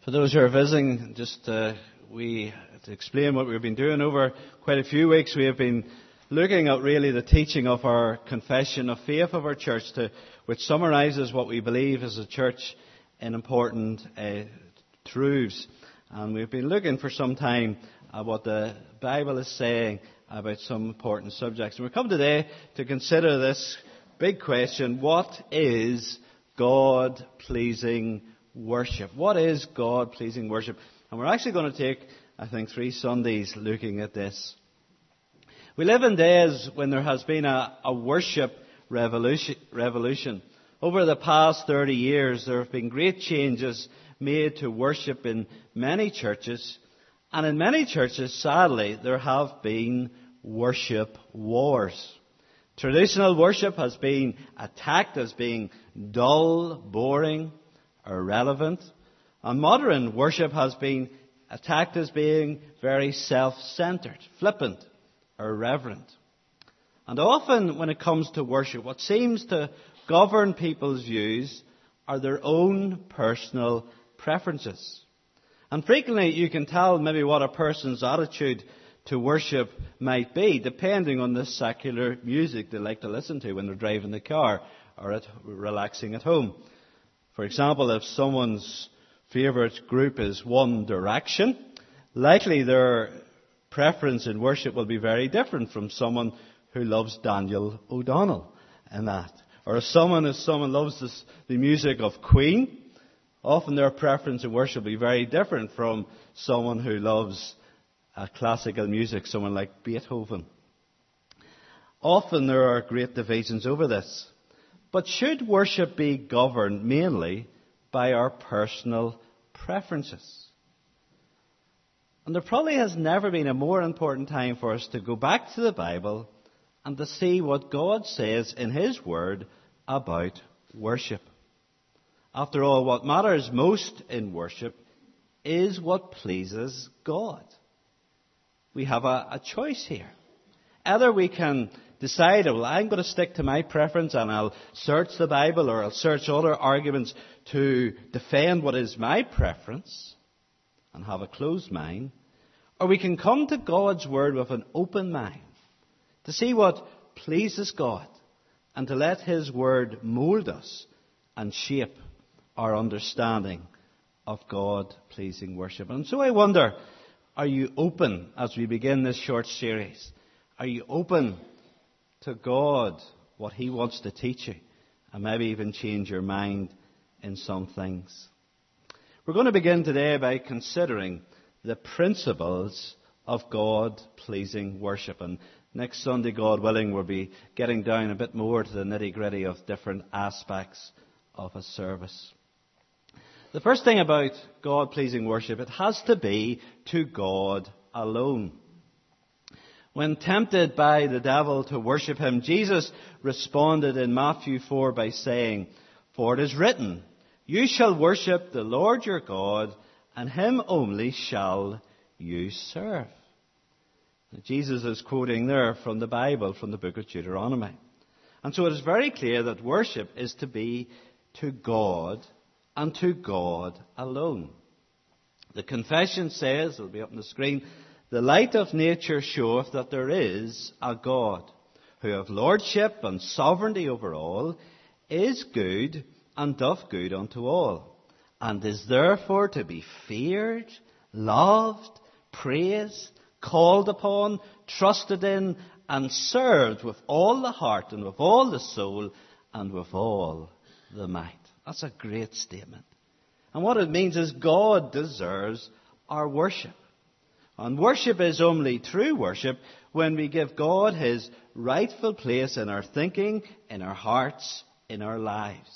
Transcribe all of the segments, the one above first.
For those who are visiting, to explain what we've been doing over quite a few weeks, we have been looking at really the teaching of our confession of faith of our church, which summarises what we believe as a church in important truths. And we've been looking for some time at what the Bible is saying about some important subjects. And we come today to consider this big question: what is God-pleasing worship? What is God-pleasing worship? And we're actually going to take, I think, 3 Sundays looking at this. We live in days when there has been a worship revolution. Over the past 30 years, there have been great changes made to worship in many churches. And in many churches, sadly, there have been worship wars. Traditional worship has been attacked as being dull, boring, irrelevant. And modern worship has been attacked as being very self-centered, flippant, irreverent. And often when it comes to worship, what seems to govern people's views are their own personal preferences. And frequently you can tell maybe what a person's attitude to worship might be, depending on the secular music they like to listen to when they're driving the car or relaxing at home. For example, if someone's favourite group is One Direction, likely their preference in worship will be very different from someone who loves Daniel O'Donnell and that. Or if someone loves the music of Queen, often their preference in worship will be very different from someone who loves classical music, someone like Beethoven. Often there are great divisions over this. But should worship be governed mainly by our personal preferences? And there probably has never been a more important time for us to go back to the Bible and to see what God says in His Word about worship. After all, what matters most in worship is what pleases God. We have a choice here. Either we can decide, well, I'm going to stick to my preference and I'll search the Bible or I'll search other arguments to defend what is my preference and have a closed mind. Or we can come to God's Word with an open mind to see what pleases God and to let His Word mould us and shape our understanding of God-pleasing worship. And so I wonder, are you open as we begin this short series? Are you open to God, what He wants to teach you, and maybe even change your mind in some things? We're going to begin today by considering the principles of God-pleasing worship. And next Sunday, God willing, we'll be getting down a bit more to the nitty-gritty of different aspects of a service. The first thing about God-pleasing worship, it has to be to God alone. When tempted by the devil to worship Him, Jesus responded in Matthew 4 by saying, "For it is written, you shall worship the Lord your God, and Him only shall you serve." Now, Jesus is quoting there from the Bible, from the book of Deuteronomy. And so it is very clear that worship is to be to God and to God alone. The confession says, it'll be up on the screen, "The light of nature showeth that there is a God, who hath lordship and sovereignty over all, is good, and doth good unto all, and is therefore to be feared, loved, praised, called upon, trusted in, and served with all the heart, and with all the soul, and with all the might." That's a great statement. And what it means is God deserves our worship. And worship is only true worship when we give God His rightful place in our thinking, in our hearts, in our lives.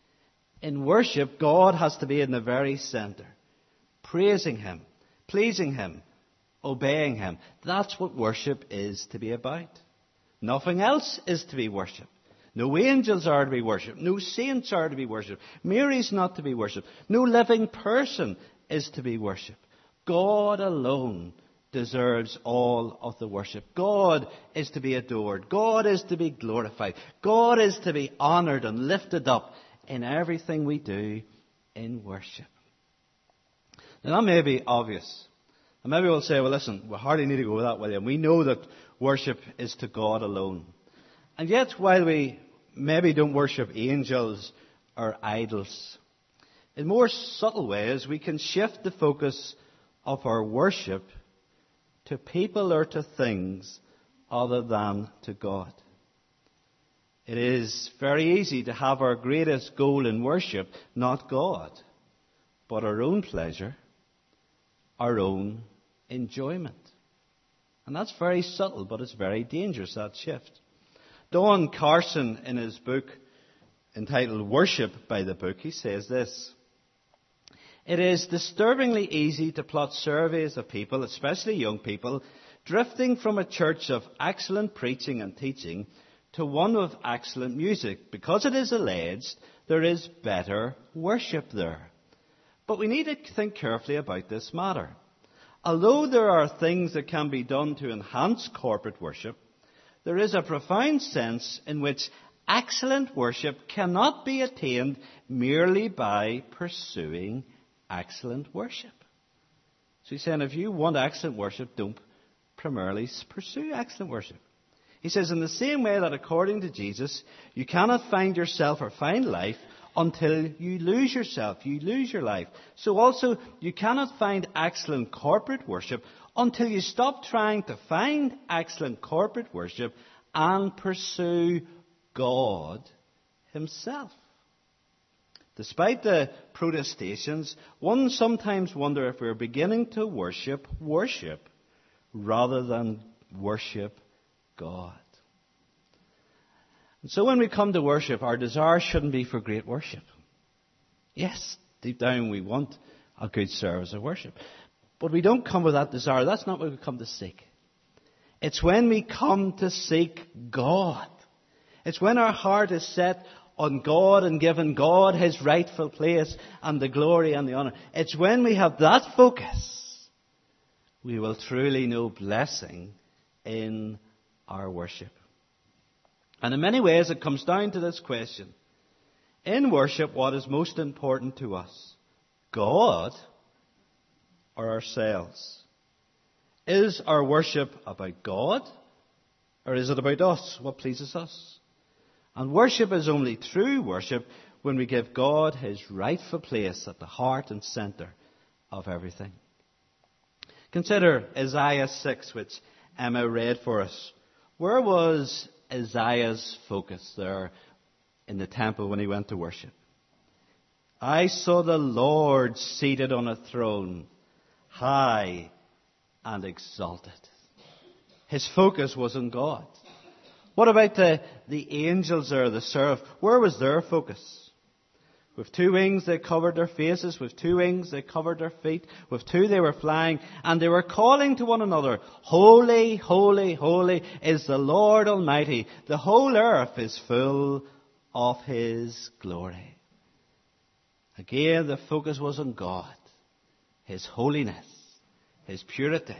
In worship, God has to be in the very center, praising Him, pleasing Him, obeying Him. That's what worship is to be about. Nothing else is to be worshipped. No angels are to be worshipped. No saints are to be worshipped. Mary's not to be worshipped. No living person is to be worshipped. God alone deserves all of the worship. God is to be adored. God is to be glorified. God is to be honoured and lifted up in everything we do in worship. Now that may be obvious. And maybe we'll say, well listen, we hardly need to go that way. And we know that worship is to God alone. And yet, while we maybe don't worship angels or idols, in more subtle ways we can shift the focus of our worship to people or to things other than to God. It is very easy to have our greatest goal in worship not God, but our own pleasure, our own enjoyment. And that's very subtle, but it's very dangerous, that shift. Don Carson, in his book entitled Worship by the Book, he says this: "It is disturbingly easy to plot surveys of people, especially young people, drifting from a church of excellent preaching and teaching to one of excellent music, because it is alleged there is better worship there. But we need to think carefully about this matter. Although there are things that can be done to enhance corporate worship, there is a profound sense in which excellent worship cannot be attained merely by pursuing excellent worship." So he's saying if you want excellent worship, don't primarily pursue excellent worship. He says, in the same way that according to Jesus, you cannot find yourself or find life until you lose yourself, you lose your life. So also, you cannot find excellent corporate worship until you stop trying to find excellent corporate worship and pursue God Himself. Despite the protestations, one sometimes wonder if we're beginning to worship rather than worship God. And so when we come to worship, our desire shouldn't be for great worship. Yes, deep down we want a good service of worship. But we don't come with that desire. That's not what we come to seek. It's when we come to seek God. It's when our heart is set on God and given God His rightful place and the glory and the honour. It's when we have that focus we will truly know blessing in our worship. And in many ways it comes down to this question. In worship, what is most important to us? God or ourselves? Is our worship about God or is it about us? What pleases us? And worship is only true worship when we give God His rightful place at the heart and centre of everything. Consider Isaiah 6, which Emma read for us. Where was Isaiah's focus there in the temple when he went to worship? "I saw the Lord seated on a throne, high and exalted." His focus was on God. What about the angels there, the seraph? Where was their focus? With two wings they covered their faces, with two wings they covered their feet, with two they were flying, and they were calling to one another, "Holy, holy, holy is the Lord Almighty. The whole earth is full of His glory." Again, the focus was on God, His holiness, His purity,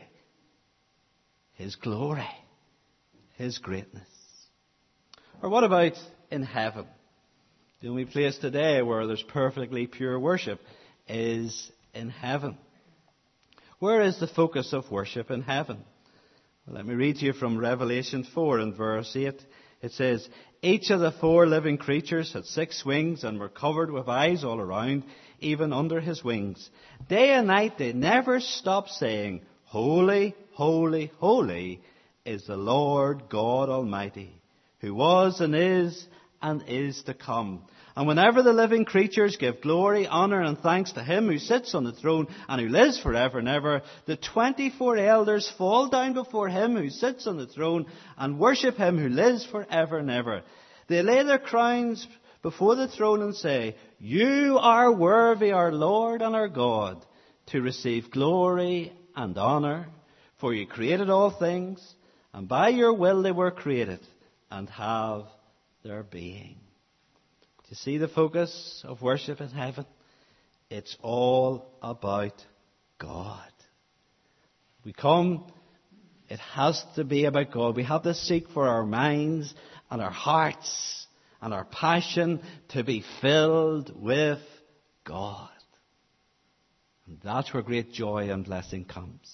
His glory, His greatness. Or what about in heaven? The only place today where there's perfectly pure worship is in heaven. Where is the focus of worship in heaven? Well, let me read to you from Revelation 4 and verse 8. It says, "Each of the four living creatures had 6 wings and were covered with eyes all around, even under his wings. Day and night they never stopped saying, 'Holy, holy, holy is the Lord God Almighty, who was and is to come.' And whenever the living creatures give glory, honour and thanks to Him who sits on the throne and who lives forever and ever, the 24 elders fall down before Him who sits on the throne and worship Him who lives forever and ever. They lay their crowns before the throne and say, 'You are worthy, our Lord and our God, to receive glory and honour, for you created all things, and by your will they were created and have their being.'" Do you see the focus of worship in heaven? It's all about God. We come, it has to be about God. We have to seek for our minds and our hearts and our passion to be filled with God. And that's where great joy and blessing comes.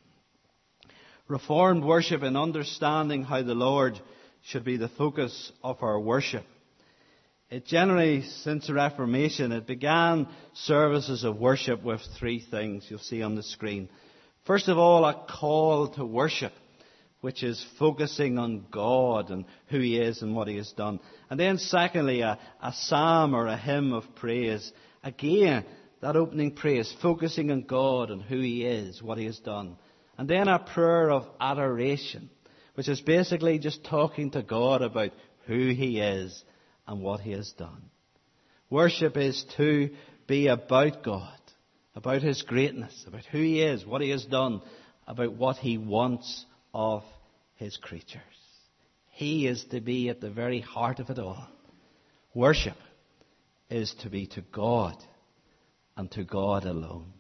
Reformed worship in understanding how the Lord should be the focus of our worship. It generally, since the Reformation, it began services of worship with three things you'll see on the screen. First of all, a call to worship, which is focusing on God and who He is and what He has done. And then secondly, a psalm or a hymn of praise. Again, that opening praise, focusing on God and who He is, what He has done. And then a prayer of adoration, which is basically just talking to God about who He is and what He has done. Worship is to be about God, about His greatness, about who He is, what He has done, about what He wants of His creatures. He is to be at the very heart of it all. Worship is to be to God and to God alone.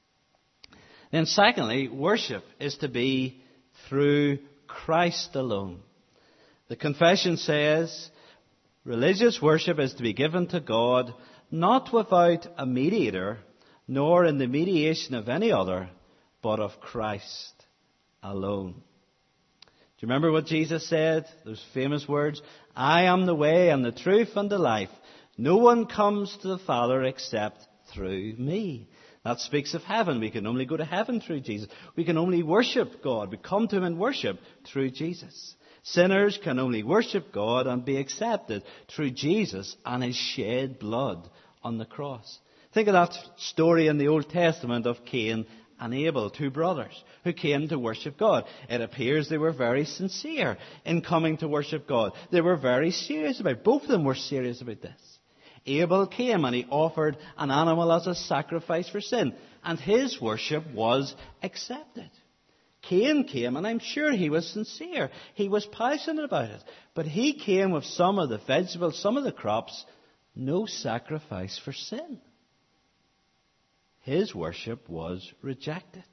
Then secondly, worship is to be through Christ alone. The confession says, religious worship is to be given to God, not without a mediator, nor in the mediation of any other, but of Christ alone. Do you remember what Jesus said? Those famous words, I am the way and the truth and the life. No one comes to the Father except through me. That speaks of heaven. We can only go to heaven through Jesus. We can only worship God. We come to Him in worship through Jesus. Sinners can only worship God and be accepted through Jesus and His shed blood on the cross. Think of that story in the Old Testament of Cain and Abel, two brothers who came to worship God. It appears they were very sincere in coming to worship God. They were very serious about it. Both of them were serious about this. Abel came and he offered an animal as a sacrifice for sin, and his worship was accepted. Cain came, and I'm sure he was sincere. He was passionate about it. But he came with some of the vegetables, some of the crops, no sacrifice for sin. His worship was rejected.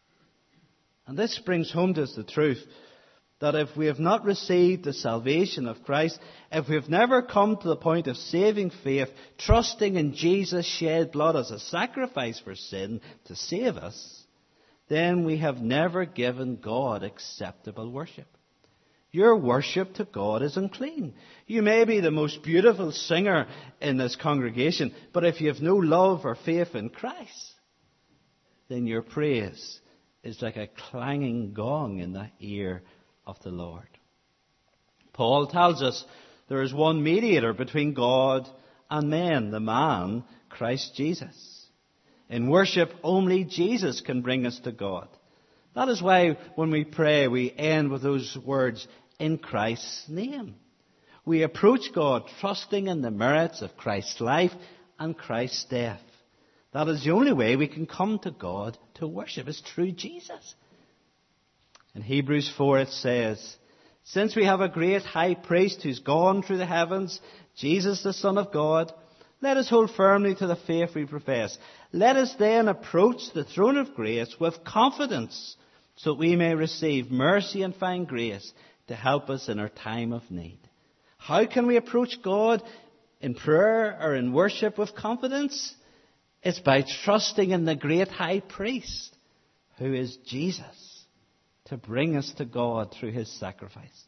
And this brings home to us the truth that if we have not received the salvation of Christ, if we have never come to the point of saving faith, trusting in Jesus' shed blood as a sacrifice for sin to save us, then we have never given God acceptable worship. Your worship to God is unclean. You may be the most beautiful singer in this congregation, but if you have no love or faith in Christ, then your praise is like a clanging gong in the ear of the Lord. Paul tells us there is one mediator between God and men, the man, Christ Jesus. In worship, only Jesus can bring us to God. That is why when we pray, we end with those words, in Christ's name. We approach God trusting in the merits of Christ's life and Christ's death. That is the only way we can come to God to worship, is through Jesus. In Hebrews 4 it says, since we have a great high priest who's gone through the heavens, Jesus the Son of God, let us hold firmly to the faith we profess. Let us then approach the throne of grace with confidence, so that we may receive mercy and find grace to help us in our time of need. How can we approach God in prayer or in worship with confidence? It's by trusting in the great high priest, who is Jesus, to bring us to God through His sacrifice.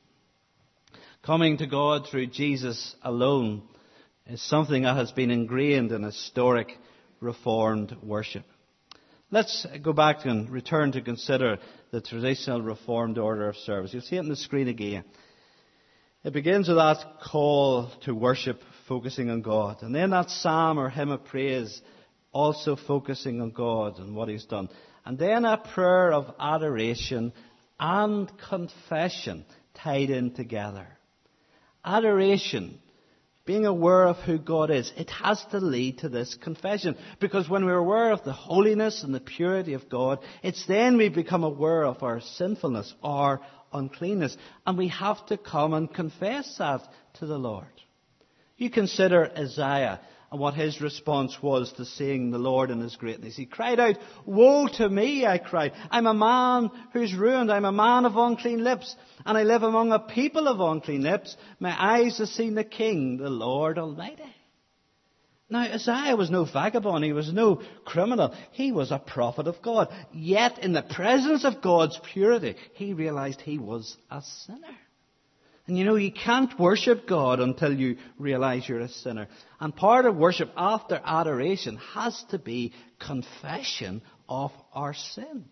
Coming to God through Jesus alone is something that has been ingrained in historic Reformed worship. Let's go back and return to consider the traditional Reformed order of service. You'll see it on the screen again. It begins with that call to worship, focusing on God. And then that psalm or hymn of praise, also focusing on God and what He's done. And then a prayer of adoration and confession tied in together. Adoration, being aware of who God is, it has to lead to this confession. Because when we're aware of the holiness and the purity of God, it's then we become aware of our sinfulness, our uncleanness. And we have to come and confess that to the Lord. You consider Isaiah and what his response was to seeing the Lord in His greatness. He cried out, woe to me, I cried. I'm a man who's ruined. I'm a man of unclean lips. And I live among a people of unclean lips. My eyes have seen the King, the Lord Almighty. Now, Isaiah was no vagabond. He was no criminal. He was a prophet of God. Yet, in the presence of God's purity, he realized he was a sinner. And you know, you can't worship God until you realize you're a sinner. And part of worship after adoration has to be confession of our sin.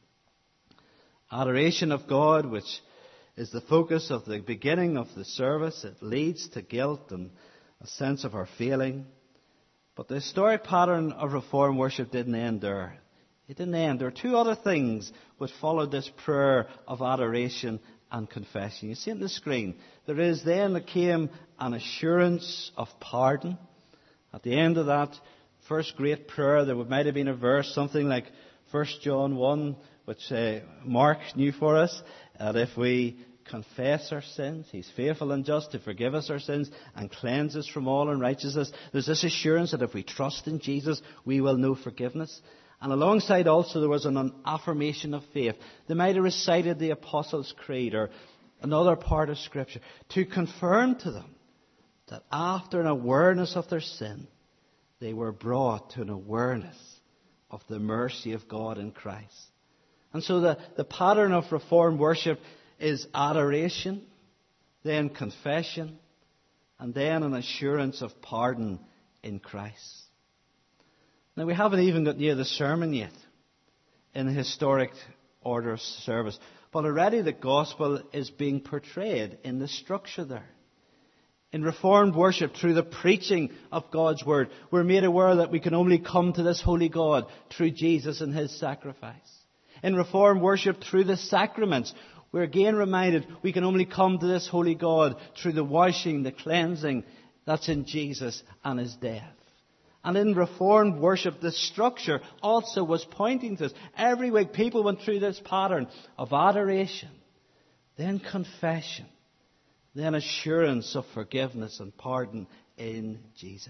Adoration of God, which is the focus of the beginning of the service, it leads to guilt and a sense of our failing. But the historic pattern of Reformed worship didn't end there. It didn't end. There are two other things which followed this prayer of adoration and confession. You see it on the screen. There came an assurance of pardon. At the end of that first great prayer, there might have been a verse, something like 1 John 1, which Mark knew for us, that if we confess our sins, He's faithful and just to forgive us our sins and cleanse us from all unrighteousness. There's this assurance that if we trust in Jesus, we will know forgiveness. And alongside also there was an affirmation of faith. They might have recited the Apostles' Creed or another part of Scripture to confirm to them that after an awareness of their sin, they were brought to an awareness of the mercy of God in Christ. And so the pattern of Reformed worship is adoration, then confession, and then an assurance of pardon in Christ. Now, we haven't even got near the sermon yet in the historic order of service, but already the gospel is being portrayed in the structure there. In Reformed worship, through the preaching of God's Word, we're made aware that we can only come to this holy God through Jesus and His sacrifice. In Reformed worship, through the sacraments, we're again reminded we can only come to this holy God through the washing, the cleansing that's in Jesus and His death. And in Reformed worship, the structure also was pointing to us. Every week people went through this pattern of adoration, then confession, then assurance of forgiveness and pardon in Jesus.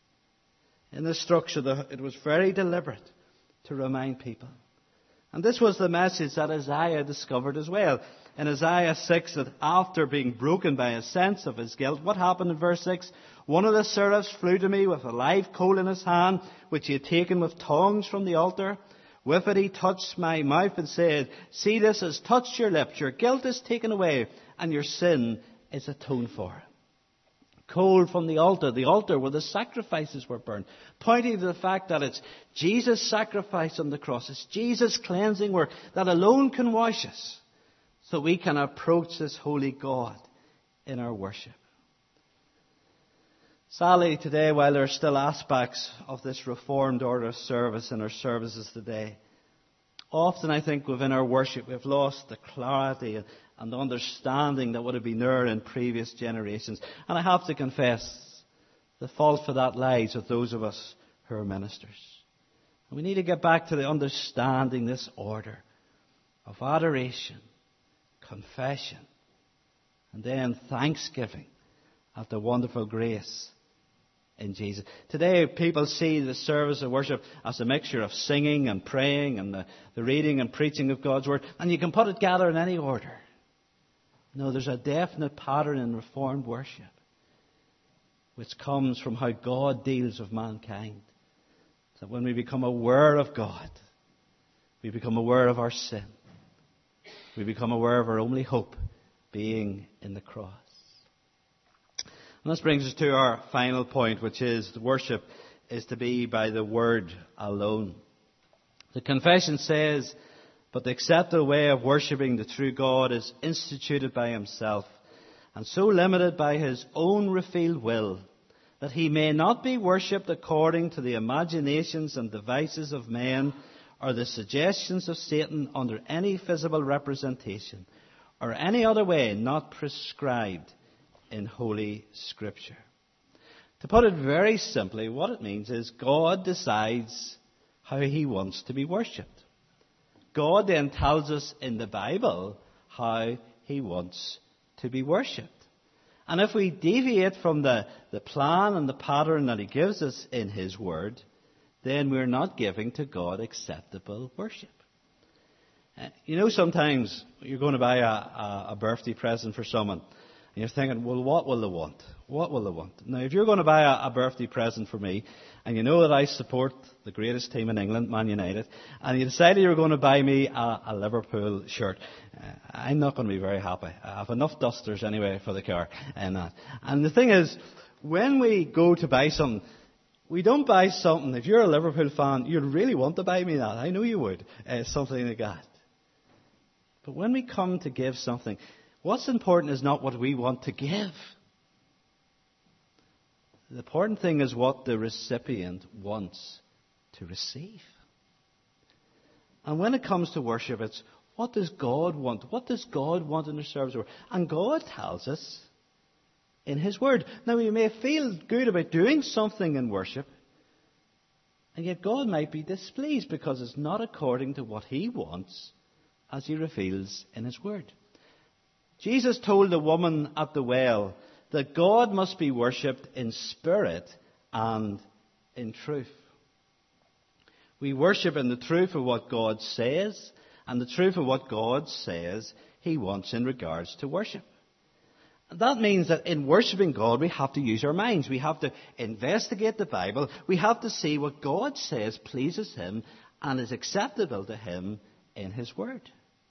In the structure, it was very deliberate to remind people. And this was the message that Isaiah discovered as well. In Isaiah 6, that after being broken by a sense of his guilt, what happened in verse 6? One of the seraphs flew to me with a live coal in his hand, which he had taken with tongs from the altar. With it he touched my mouth and said, "See, this has touched your lips. Your guilt is taken away, and your sin is atoned for." Coal from the altar where the sacrifices were burned, pointing to the fact that it's Jesus' sacrifice on the cross, it's Jesus' cleansing work that alone can wash us, so we can approach this holy God in our worship. Sadly, today, while there are still aspects of this Reformed order of service in our services today, often I think within our worship we've lost the clarity and the understanding that would have been there in previous generations. And I have to confess, the fault for that lies with those of us who are ministers. And we need to get back to the understanding this order of adoration, confession, and then thanksgiving at the wonderful grace in Jesus. Today, people see the service of worship as a mixture of singing and praying and the reading and preaching of God's Word, and you can put it together in any order. No, there's a definite pattern in Reformed worship which comes from how God deals with mankind. That when we become aware of God, we become aware of our sin. We become aware of our only hope being in the cross. And this brings us to our final point, which is that worship is to be by the Word alone. The confession says, "But the accepted way of worshipping the true God is instituted by Himself, and so limited by His own revealed will, that He may not be worshipped according to the imaginations and devices of men, or the suggestions of Satan under any visible representation, or any other way not prescribed in Holy Scripture." To put it very simply, what it means is God decides how He wants to be worshipped. God then tells us in the Bible how He wants to be worshipped. And if we deviate from the plan and the pattern that He gives us in His Word, then we're not giving to God acceptable worship. You know, sometimes you're going to buy a birthday present for someone, And you're thinking, well, what will they want? What will they want? Now, if you're going to buy a birthday present for me, and you know that I support the greatest team in England, Man United, and you decided you're going to buy me a Liverpool shirt, I'm not going to be very happy. I have enough dusters anyway for the car. And the thing is, when we go to buy something, we don't buy something. If you're a Liverpool fan, you'd really want to buy me that. I know you would. Something like that. But when we come to give something, what's important is not what we want to give. The important thing is what the recipient wants to receive. And when it comes to worship, it's what does God want? What does God want in the service? And God tells us in His Word. Now, we may feel good about doing something in worship, and yet God might be displeased because it's not according to what He wants as He reveals in His Word. Jesus told the woman at the well that God must be worshipped in spirit and in truth. We worship in the truth of what God says and the truth of what God says He wants in regards to worship. And that means that in worshipping God, we have to use our minds. We have to investigate the Bible. We have to see what God says pleases Him and is acceptable to Him in His Word.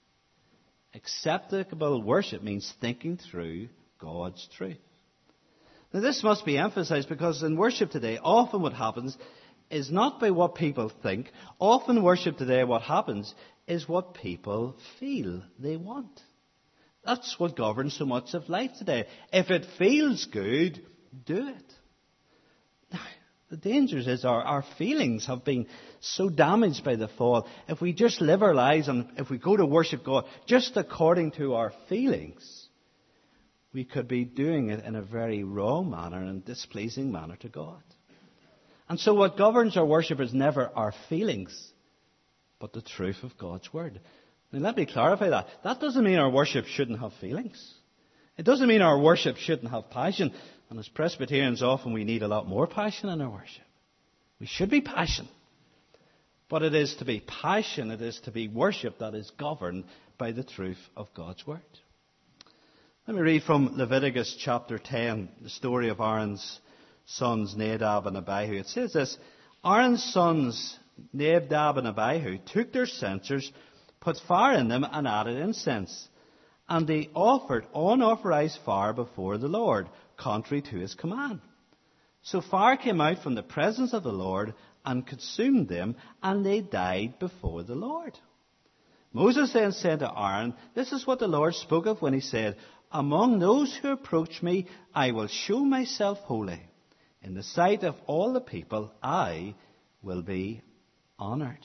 Acceptable worship means thinking through God's truth. Now, this must be emphasized because in worship today, often what happens is not by what people think. Often worship today, what happens is what people feel they want. That's what governs so much of life today. If it feels good, do it. Now, the danger is our feelings have been so damaged by the fall. If we just live our lives and if we go to worship God just according to our feelings, we could be doing it in a very wrong manner and displeasing manner to God. And so what governs our worship is never our feelings, but the truth of God's Word. Now let me clarify that. That doesn't mean our worship shouldn't have feelings. It doesn't mean our worship shouldn't have passion. And as Presbyterians, often we need a lot more passion in our worship. We should be passionate. But it is to be passion, it is to be worship that is governed by the truth of God's Word. Let me read from Leviticus chapter 10, the story of Aaron's sons Nadab and Abihu. It says this: Aaron's sons Nadab and Abihu took their censers, put fire in them, and added incense. And they offered unauthorized fire before the Lord, contrary to His command. So fire came out from the presence of the Lord and consumed them, and they died before the Lord. Moses then said to Aaron, "This is what the Lord spoke of when He said, 'Among those who approach me, I will show myself holy. In the sight of all the people, I will be honored.'"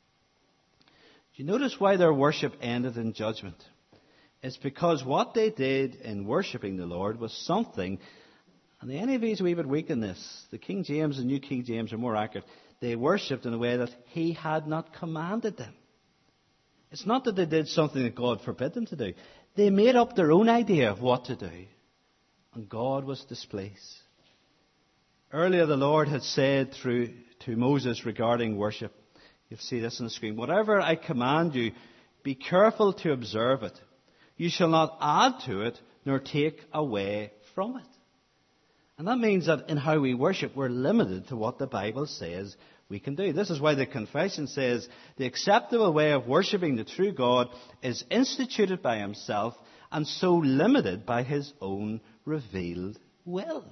Do you notice why their worship ended in judgment? It's because what they did in worshipping the Lord was something, and the NIV is a wee bit weak in this. The King James and New King James are more accurate. They worshipped in a way that He had not commanded them. It's not that they did something that God forbid them to do. They made up their own idea of what to do, and God was displeased. Earlier, the Lord had said to Moses regarding worship, you'll see this on the screen, "Whatever I command you, be careful to observe it. You shall not add to it, nor take away from it." And that means that in how we worship, we're limited to what the Bible says we can do. This is why the confession says the acceptable way of worshipping the true God is instituted by Himself and so limited by His own revealed will.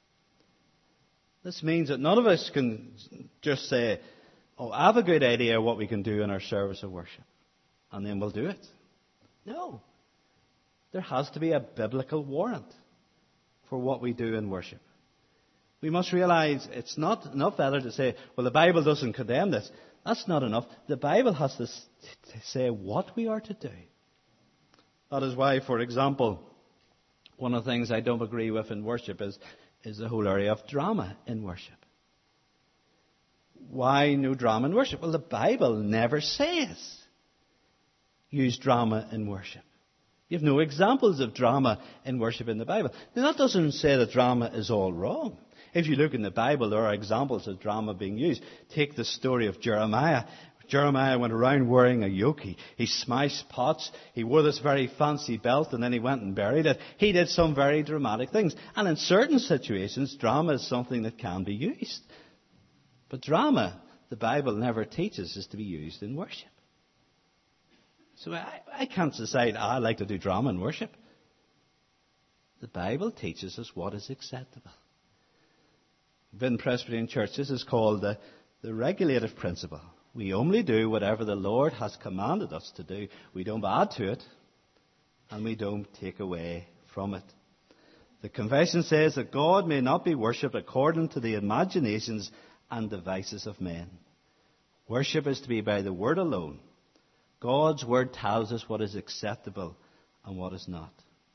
This means that none of us can just say, "Oh, I have a good idea of what we can do in our service of worship," and then we'll do it. No. There has to be a biblical warrant for what we do in worship. We must realize it's not enough either to say, "Well, the Bible doesn't condemn this." That's not enough. The Bible has to say what we are to do. That is why, for example, one of the things I don't agree with in worship is the whole area of drama in worship. Why no drama in worship? Well, the Bible never says use drama in worship. You have no examples of drama in worship in the Bible. Now, that doesn't say that drama is all wrong. If you look in the Bible, there are examples of drama being used. Take the story of Jeremiah. Jeremiah went around wearing a yoke. He smashed pots. He wore this very fancy belt, and then he went and buried it. He did some very dramatic things. And in certain situations, drama is something that can be used. But drama, the Bible never teaches, is to be used in worship. So I can't decide, I like to do drama in worship. The Bible teaches us what is acceptable. Within Presbyterian Church, this is called the regulative principle. We only do whatever the Lord has commanded us to do. We don't add to it, and we don't take away from it. The confession says that God may not be worshipped according to the imaginations and devices of men. Worship is to be by the Word alone. God's Word tells us what is acceptable and what is not.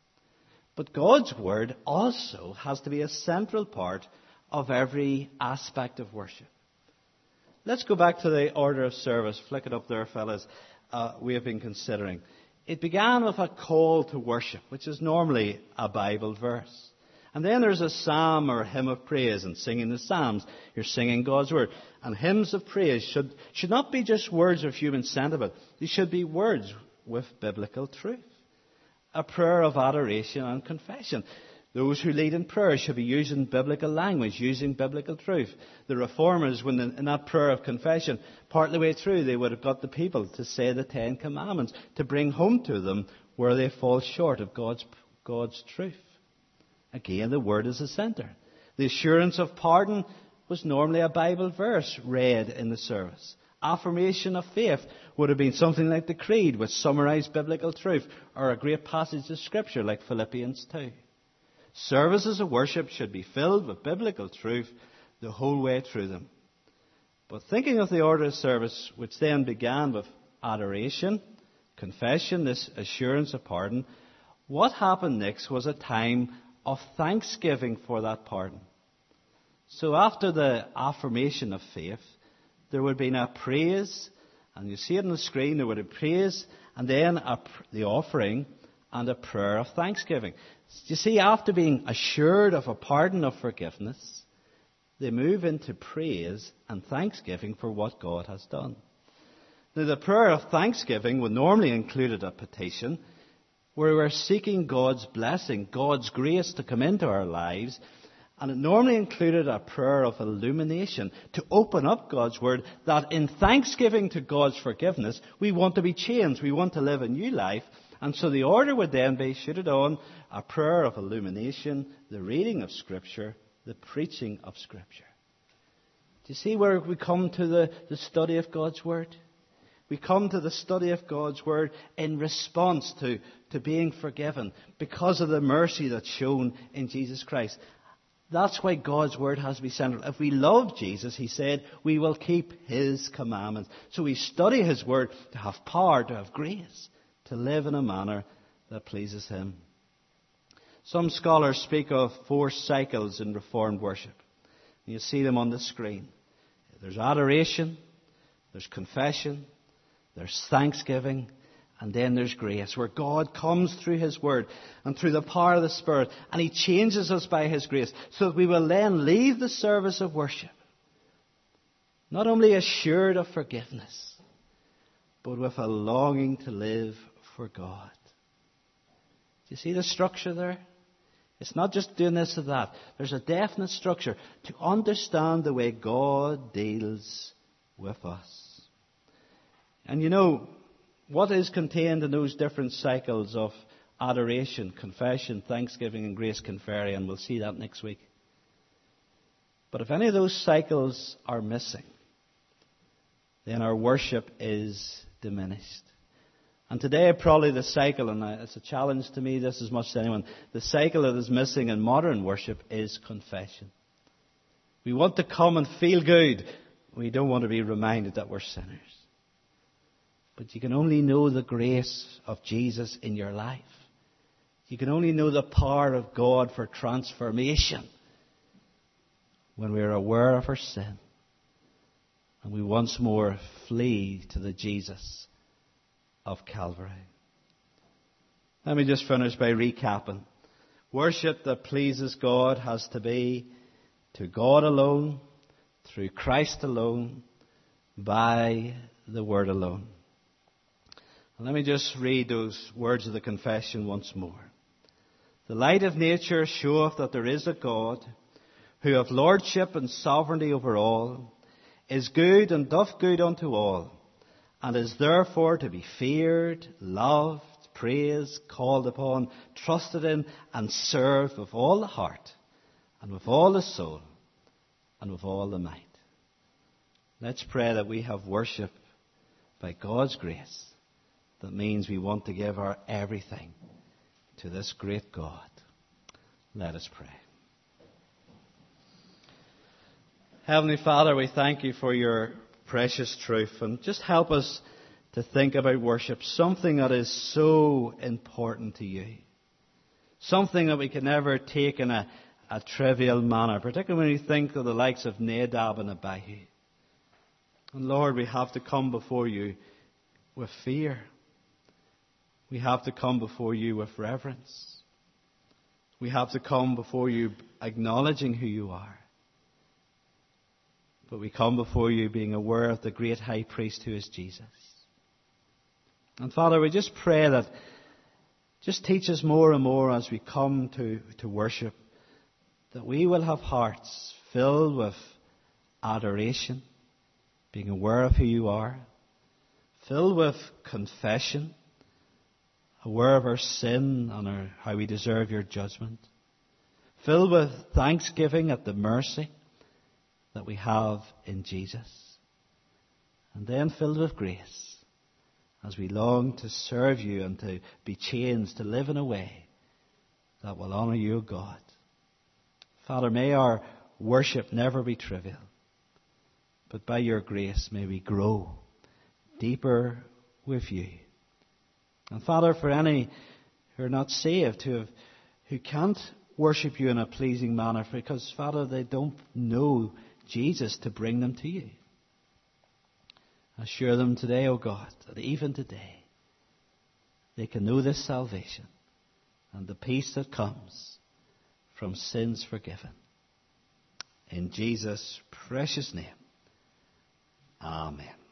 But God's Word also has to be a central part of every aspect of worship. Let's go back to the order of service. Flick it up there, fellas. We have been considering. It began with a call to worship, which is normally a Bible verse. And then there's a psalm or a hymn of praise, and singing the psalms, you're singing God's Word. And hymns of praise should not be just words of human sentiment. They should be words with biblical truth. A prayer of adoration and confession. Those who lead in prayer should be using biblical language, using biblical truth. The Reformers, when in that prayer of confession, part of the way through, they would have got the people to say the 10 Commandments, to bring home to them where they fall short of God's truth. Again, the Word is the center. The assurance of pardon was normally a Bible verse read in the service. Affirmation of faith would have been something like the Creed, which summarized biblical truth, or a great passage of Scripture like Philippians 2. Services of worship should be filled with biblical truth the whole way through them. But thinking of the order of service, which then began with adoration, confession, this assurance of pardon, what happened next was a time of thanksgiving for that pardon. So after the affirmation of faith, there would have been a praise, and you see it on the screen, there would have been praise, and then the offering and a prayer of thanksgiving. You see, after being assured of a pardon of forgiveness, they move into praise and thanksgiving for what God has done. Now, the prayer of thanksgiving would normally include a petition where we're seeking God's blessing, God's grace to come into our lives. And it normally included a prayer of illumination to open up God's Word, that in thanksgiving to God's forgiveness, we want to be changed. We want to live a new life. And so the order would then be, shoot it on, a prayer of illumination, the reading of Scripture, the preaching of Scripture. Do you see where we come to the study of God's Word? We come to the study of God's Word in response to being forgiven because of the mercy that's shown in Jesus Christ. That's why God's Word has to be central. If we love Jesus, He said, we will keep His commandments. So we study His Word to have power, to have grace, to live in a manner that pleases Him. Some scholars speak of 4 cycles in Reformed worship. You see them on the screen. There's adoration, there's confession, there's thanksgiving, and then there's grace, where God comes through His Word and through the power of the Spirit, and He changes us by His grace, so that we will then leave the service of worship not only assured of forgiveness, but with a longing to live for God. Do you see the structure there? It's not just doing this or that. There's a definite structure to understand the way God deals with us. And you know, what is contained in those different cycles of adoration, confession, thanksgiving, and grace can vary, and we'll see that next week. But if any of those cycles are missing, then our worship is diminished. And today, probably the cycle, and it's a challenge to me this as much as anyone, the cycle that is missing in modern worship is confession. We want to come and feel good. We don't want to be reminded that we're sinners. But you can only know the grace of Jesus in your life. You can only know the power of God for transformation when we are aware of our sin and we once more flee to the Jesus of Calvary. Let me just finish by recapping. Worship that pleases God has to be to God alone, through Christ alone, by the Word alone. And let me just read those words of the confession once more. The light of nature showeth that there is a God, who hath lordship and sovereignty over all, is good and doth good unto all, and is therefore to be feared, loved, praised, called upon, trusted in, and served with all the heart, and with all the soul, and with all the might. Let's pray that we have worship by God's grace. That means we want to give our everything to this great God. Let us pray. Heavenly Father, we thank you for your precious truth, and just help us to think about worship, something that is so important to you, something that we can never take in a trivial manner, particularly when you think of the likes of Nadab and Abihu. And Lord, we have to come before you with fear. We have to come before you with reverence. We have to come before you acknowledging who you are. But we come before you being aware of the great high priest who is Jesus. And Father, we just pray that just teach us more and more as we come to worship, that we will have hearts filled with adoration, being aware of who you are, filled with confession, aware of our sin and how we deserve your judgment, filled with thanksgiving at the mercy that we have in Jesus, and then filled with grace as we long to serve you and to be changed to live in a way that will honour you, God. Father, may our worship never be trivial, but by your grace may we grow deeper with you. And Father, for any who are not saved, who can't worship you in a pleasing manner, because, Father, they don't know Jesus to bring them to you, assure them today, O God, that even today they can know this salvation and the peace that comes from sins forgiven. In Jesus' precious name, amen.